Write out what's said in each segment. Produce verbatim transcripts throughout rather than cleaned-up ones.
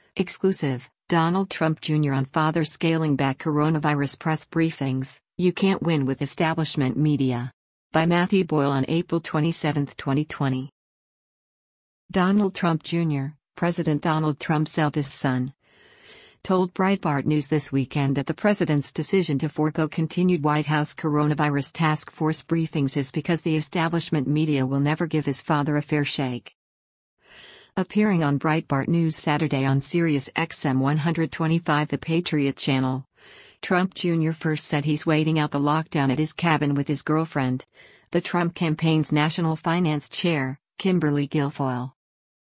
Exclusive, Donald Trump Junior on father scaling back coronavirus press briefings, you can't win with establishment media. By Matthew Boyle on April twenty-seventh, twenty twenty. Donald Trump Junior, President Donald Trump's eldest son, told Breitbart News this weekend that the president's decision to forego continued White House coronavirus task force briefings is because the establishment media will never give his father a fair shake. Appearing on Breitbart News Saturday on Sirius X M one twenty-five The Patriot Channel, Trump Junior first said he's waiting out the lockdown at his cabin with his girlfriend, the Trump campaign's national finance chair, Kimberly Guilfoyle.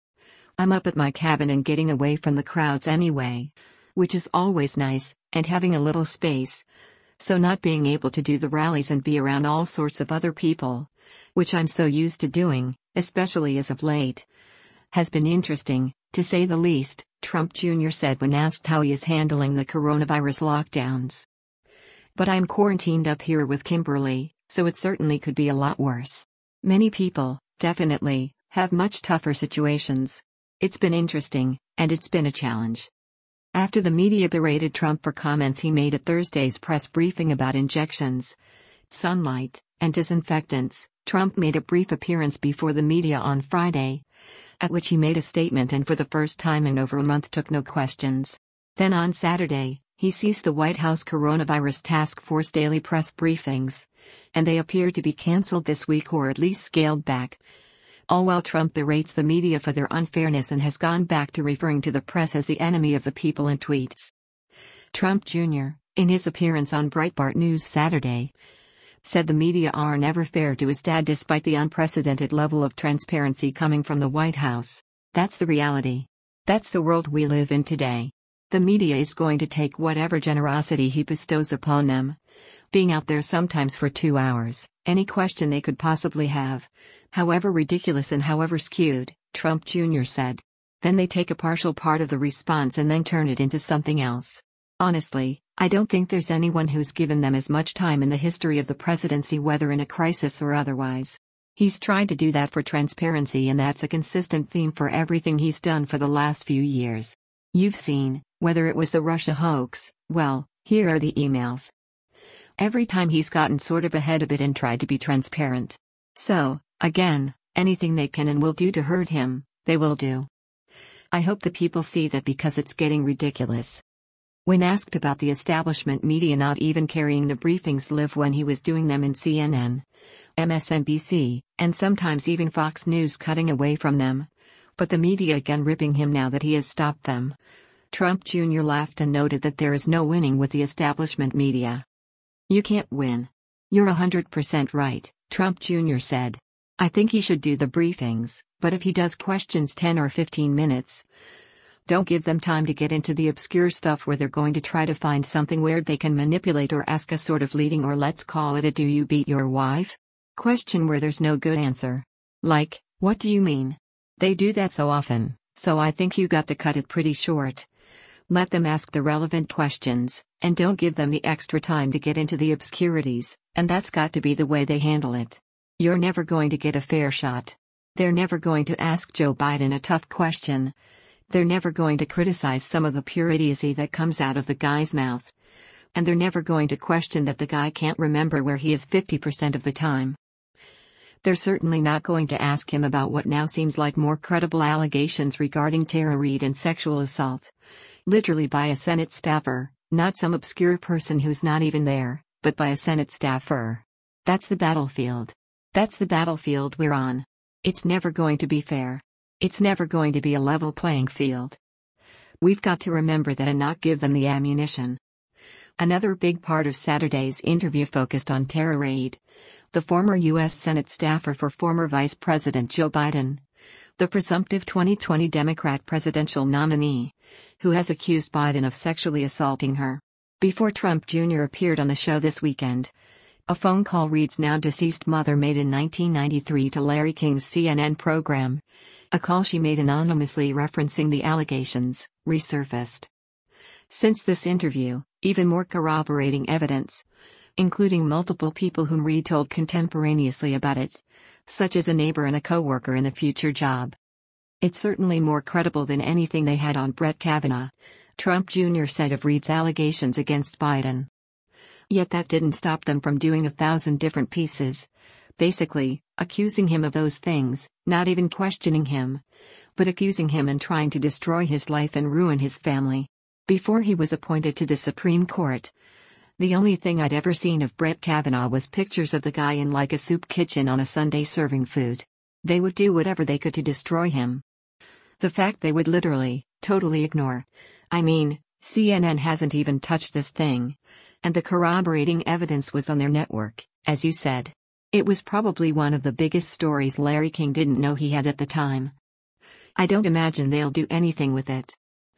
"I'm up at my cabin and getting away from the crowds anyway, which is always nice, and having a little space. So not being able to do the rallies and be around all sorts of other people, which I'm so used to doing, especially as of late, has been interesting, to say the least," Trump Junior said when asked how he is handling the coronavirus lockdowns. "But I'm quarantined up here with Kimberly, so it certainly could be a lot worse. Many people, definitely, have much tougher situations. It's been interesting, and it's been a challenge." After the media berated Trump for comments he made at Thursday's press briefing about injections, sunlight, and disinfectants, Trump made a brief appearance before the media on Friday, at which he made a statement and for the first time in over a month took no questions. Then on Saturday, he ceased the White House Coronavirus Task Force daily press briefings, and they appear to be cancelled this week or at least scaled back. All while Trump berates the media for their unfairness and has gone back to referring to the press as the enemy of the people in tweets. Trump Junior, in his appearance on Breitbart News Saturday, said the media are never fair to his dad despite the unprecedented level of transparency coming from the White House. "That's the reality. That's the world we live in today. The media is going to take whatever generosity he bestows upon them, being out there sometimes for two hours, any question they could possibly have, however ridiculous and however skewed," Trump Junior said. "Then they take a partial part of the response and then turn it into something else. Honestly, I don't think there's anyone who's given them as much time in the history of the presidency, whether in a crisis or otherwise. He's tried to do that for transparency, and that's a consistent theme for everything he's done for the last few years. You've seen, whether it was the Russia hoax, well, here are the emails. Every time he's gotten sort of ahead of it and tried to be transparent. So, again, anything they can and will do to hurt him, they will do. I hope the people see that because it's getting ridiculous." When asked about the establishment media not even carrying the briefings live when he was doing them in C N N, M S N B C, and sometimes even Fox News cutting away from them, but the media again ripping him now that he has stopped them, Trump Junior laughed and noted that there is no winning with the establishment media. "You can't win. You're one hundred percent right," Trump Junior said. "I think he should do the briefings, but if he does questions ten or fifteen minutes, don't give them time to get into the obscure stuff where they're going to try to find something weird they can manipulate or ask a sort of leading or let's call it a 'do you beat your wife?' question where there's no good answer. Like, 'What do you mean?' They do that so often, so I think you got to cut it pretty short. Let them ask the relevant questions, and don't give them the extra time to get into the obscurities, and that's got to be the way they handle it. You're never going to get a fair shot. They're never going to ask Joe Biden a tough question. They're never going to criticize some of the pure idiocy that comes out of the guy's mouth. And they're never going to question that the guy can't remember where he is fifty percent of the time. They're certainly not going to ask him about what now seems like more credible allegations regarding Tara Reade and sexual assault. Literally by a Senate staffer, not some obscure person who's not even there, but by a Senate staffer. That's the battlefield. That's the battlefield we're on. It's never going to be fair. It's never going to be a level playing field. We've got to remember that and not give them the ammunition." Another big part of Saturday's interview focused on Tara Reade, the former U S Senate staffer for former Vice President Joe Biden, the presumptive twenty twenty Democrat presidential nominee, who has accused Biden of sexually assaulting her. Before Trump Junior appeared on the show this weekend, a phone call Reade's now deceased mother made in nineteen ninety-three to Larry King's C N N program, a call she made anonymously referencing the allegations, resurfaced. Since this interview, even more corroborating evidence, including multiple people whom Reade told contemporaneously about it, such as a neighbor and a co-worker in a future job, It's certainly more credible than anything they had on Brett Kavanaugh, Trump Junior said of Reid's allegations against Biden. Yet that didn't stop them from doing a thousand different pieces. Basically, accusing him of those things, not even questioning him, but accusing him and trying to destroy his life and ruin his family. Before he was appointed to the Supreme Court, the only thing I'd ever seen of Brett Kavanaugh was pictures of the guy in like a soup kitchen on a Sunday serving food. They would do whatever they could to destroy him. The fact they would literally, totally ignore. I mean, C N N hasn't even touched this thing. And the corroborating evidence was on their network, as you said. It was probably one of the biggest stories Larry King didn't know he had at the time. I don't imagine they'll do anything with it.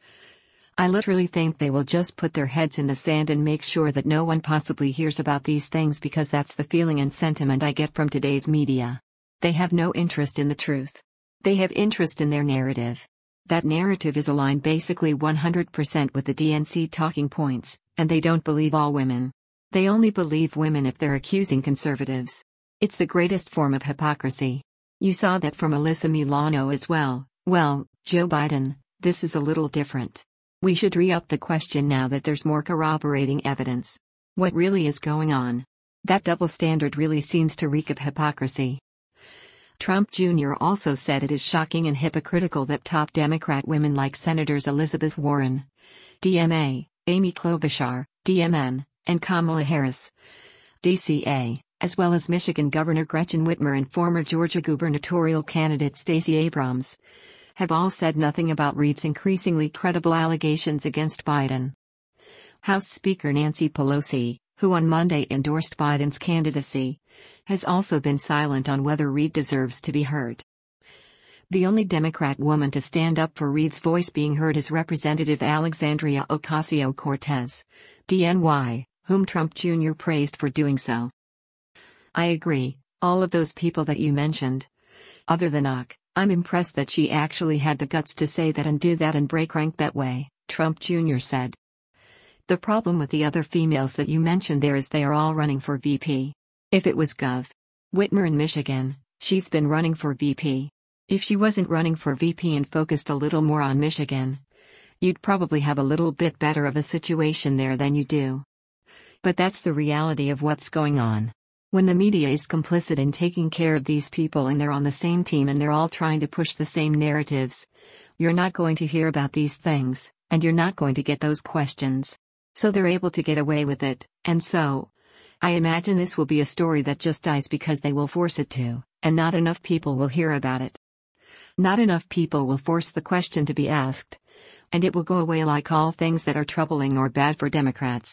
I literally think they will just put their heads in the sand and make sure that no one possibly hears about these things, because that's the feeling and sentiment I get from today's media. They have no interest in the truth. They have interest in their narrative. That narrative is aligned basically one hundred percent with the D N C talking points, and they don't believe all women. They only believe women if they're accusing conservatives. It's the greatest form of hypocrisy. You saw that from Alyssa Milano as well. Well, Joe Biden, this is a little different. We should re-up the question now that there's more corroborating evidence. What really is going on? That double standard really seems to reek of hypocrisy. Trump Junior also said it is shocking and hypocritical that top Democrat women like Senators Elizabeth Warren, D M A, Amy Klobuchar, D M N, and Kamala Harris, D C A, as well as Michigan Governor Gretchen Whitmer and former Georgia gubernatorial candidate Stacey Abrams, have all said nothing about Reid's increasingly credible allegations against Biden. House Speaker Nancy Pelosi, who on Monday endorsed Biden's candidacy, has also been silent on whether Reid deserves to be heard. The only Democrat woman to stand up for Reid's voice being heard is Representative Alexandria Ocasio-Cortez, D N Y, whom Trump Junior praised for doing so. I agree, all of those people that you mentioned. Other than Ock, I'm impressed that she actually had the guts to say that and do that and break rank that way, Trump Junior said. The problem with the other females that you mentioned there is they are all running for V P. If it was Gov. Whitmer in Michigan, she's been running for V P. If she wasn't running for V P and focused a little more on Michigan, you'd probably have a little bit better of a situation there than you do. But that's the reality of what's going on. When the media is complicit in taking care of these people and they're on the same team and they're all trying to push the same narratives, you're not going to hear about these things, and you're not going to get those questions. So they're able to get away with it, and so, I imagine this will be a story that just dies because they will force it to, and not enough people will hear about it. Not enough people will force the question to be asked, and it will go away like all things that are troubling or bad for Democrats.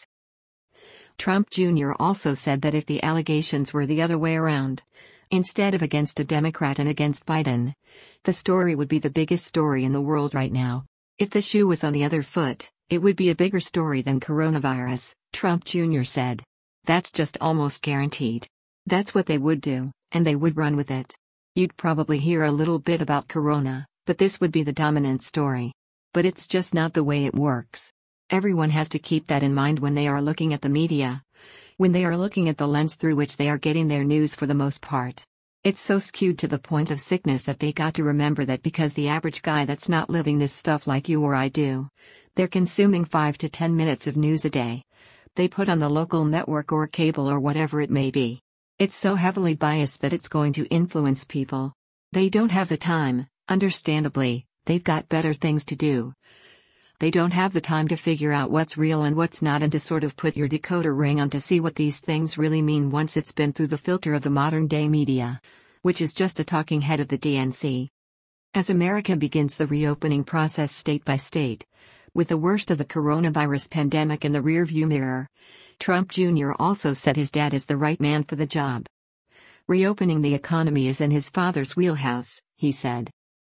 Trump Junior also said that if the allegations were the other way around, instead of against a Democrat and against Biden, the story would be the biggest story in the world right now. If the shoe was on the other foot, it would be a bigger story than coronavirus, Trump Junior said. That's just almost guaranteed. That's what they would do, and they would run with it. You'd probably hear a little bit about corona, but this would be the dominant story. But it's just not the way it works. Everyone has to keep that in mind when they are looking at the media, when they are looking at the lens through which they are getting their news for the most part. It's so skewed to the point of sickness that they got to remember that because the average guy that's not living this stuff like you or I do, they're consuming five to ten minutes of news a day. They put on the local network or cable or whatever it may be. It's so heavily biased that it's going to influence people. They don't have the time, understandably, they've got better things to do. They don't have the time to figure out what's real and what's not and to sort of put your decoder ring on to see what these things really mean once it's been through the filter of the modern-day media, which is just a talking head of the D N C. As America begins the reopening process state by state, with the worst of the coronavirus pandemic in the rearview mirror, Trump Junior also said his dad is the right man for the job. Reopening the economy is in his father's wheelhouse, he said.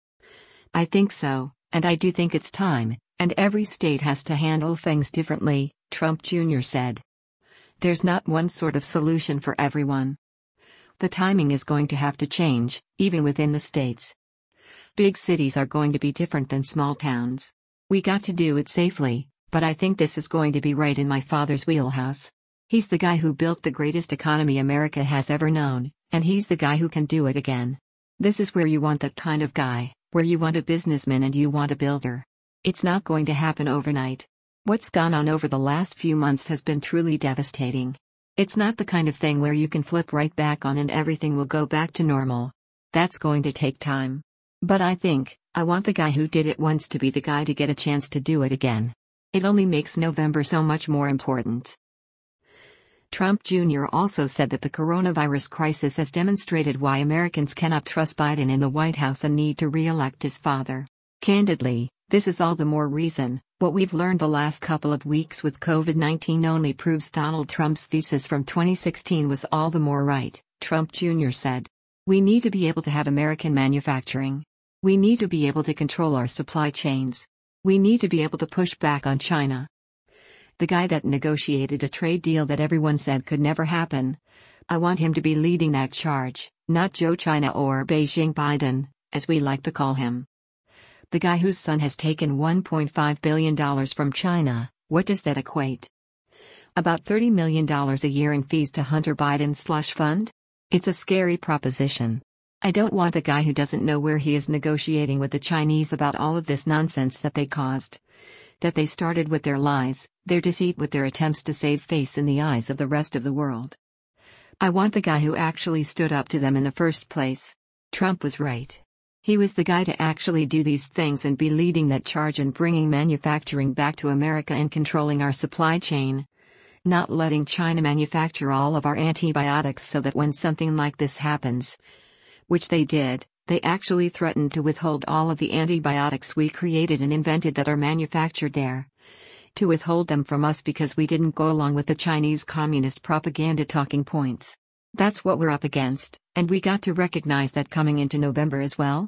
I think so, and I do think it's time. And every state has to handle things differently, Trump Junior said. There's not one sort of solution for everyone. The timing is going to have to change, even within the states. Big cities are going to be different than small towns. We got to do it safely, but I think this is going to be right in my father's wheelhouse. He's the guy who built the greatest economy America has ever known, and he's the guy who can do it again. This is where you want that kind of guy, Where you want a businessman and you want a builder. It's not going to happen overnight. What's gone on over the last few months has been truly devastating. It's not the kind of thing where you can flip right back on and everything will go back to normal. That's going to take time. But I think, I want the guy who did it once to be the guy to get a chance to do it again. It only makes November so much more important. Trump Junior also said that the coronavirus crisis has demonstrated why Americans cannot trust Biden in the White House and need to re-elect his father. Candidly, this is all the more reason. What we've learned the last couple of weeks with COVID nineteen only proves Donald Trump's thesis from twenty sixteen was all the more right, Trump Junior said. We need to be able to have American manufacturing. We need to be able to control our supply chains. We need to be able to push back on China. The guy that negotiated a trade deal that everyone said could never happen. I want him to be leading that charge, not Joe China or Beijing Biden, as we like to call him. The guy whose son has taken one point five billion dollars from China, what does that equate? About thirty million dollars a year in fees to Hunter Biden's slush fund? It's a scary proposition. I don't want the guy who doesn't know where he is negotiating with the Chinese about all of this nonsense that they caused. That they started with their lies, their deceit, with their attempts to save face in the eyes of the rest of the world. I want the guy who actually stood up to them in the first place. Trump was right. He was the guy to actually do these things and be leading that charge and bringing manufacturing back to America and controlling our supply chain. Not letting China manufacture all of our antibiotics so that when something like this happens, which they did, they actually threatened to withhold all of the antibiotics we created and invented that are manufactured there. To withhold them from us because we didn't go along with the Chinese communist propaganda talking points. That's what we're up against, and we got to recognize that coming into November as well.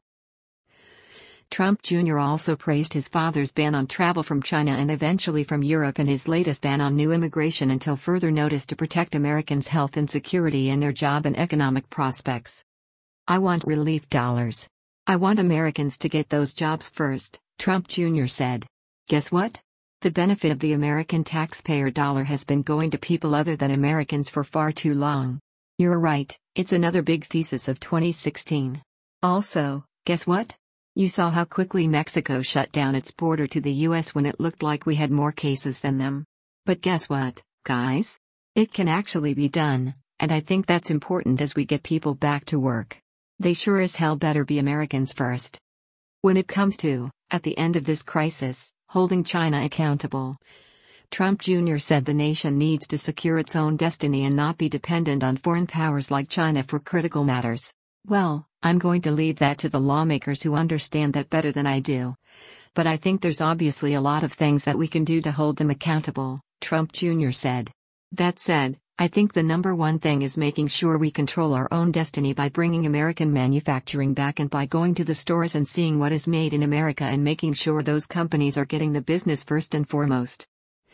Trump Junior also praised his father's ban on travel from China and eventually from Europe and his latest ban on new immigration until further notice to protect Americans' health and security and their job and economic prospects. I want relief dollars. I want Americans to get those jobs first, Trump Junior said. Guess what? The benefit of the American taxpayer dollar has been going to people other than Americans for far too long. You're right, it's another big thesis of twenty sixteen. Also, guess what? You saw how quickly Mexico shut down its border to the U S when it looked like we had more cases than them. But guess what, guys? It can actually be done, and I think that's important as we get people back to work. They sure as hell better be Americans first. When it comes to, at the end of this crisis, holding China accountable, Trump Junior said the nation needs to secure its own destiny and not be dependent on foreign powers like China for critical matters. Well, I'm going to leave that to the lawmakers who understand that better than I do. But I think there's obviously a lot of things that we can do to hold them accountable, Trump Junior said. That said, I think the number one thing is making sure we control our own destiny by bringing American manufacturing back and by going to the stores and seeing what is made in America and making sure those companies are getting the business first and foremost.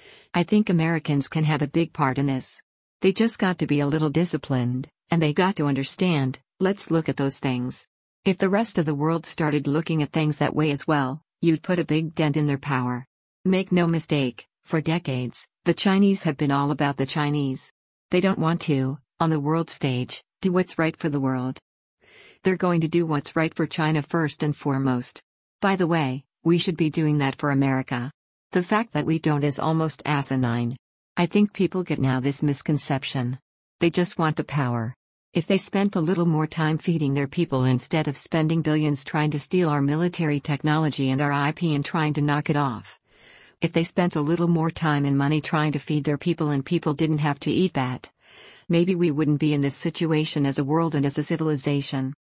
I think Americans can have a big part in this. They just got to be a little disciplined, and they got to understand. Let's look at those things. If the rest of the world started looking at things that way as well, you'd put a big dent in their power. Make no mistake, for decades, the Chinese have been all about the Chinese. They don't want to, on the world stage, do what's right for the world. They're going to do what's right for China first and foremost. By the way, we should be doing that for America. The fact that we don't is almost asinine. I think people get now this misconception. They just want the power. If they spent a little more time feeding their people instead of spending billions trying to steal our military technology and our I P and trying to knock it off. If they spent a little more time and money trying to feed their people and people didn't have to eat that, maybe we wouldn't be in this situation as a world and as a civilization.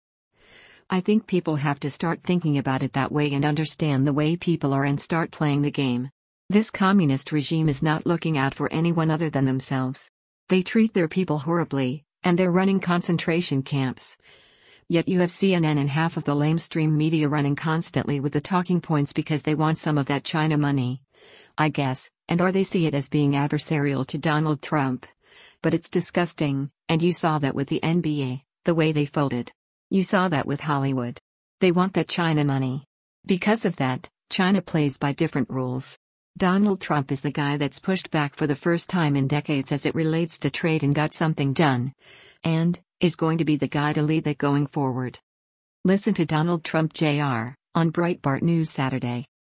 I think people have to start thinking about it that way and understand the way people are and start playing the game. This communist regime is not looking out for anyone other than themselves. They treat their people horribly. And they're running concentration camps. Yet you have C N N and half of the lamestream media running constantly with the talking points because they want some of that China money. I guess, and or they see it as being adversarial to Donald Trump. But it's disgusting, and you saw that with the N B A, the way they folded. You saw that with Hollywood. They want that China money. Because of that, China plays by different rules. Donald Trump is the guy that's pushed back for the first time in decades as it relates to trade and got something done. And is going to be the guy to lead that going forward. Listen to Donald Trump Junior On Breitbart News Saturday,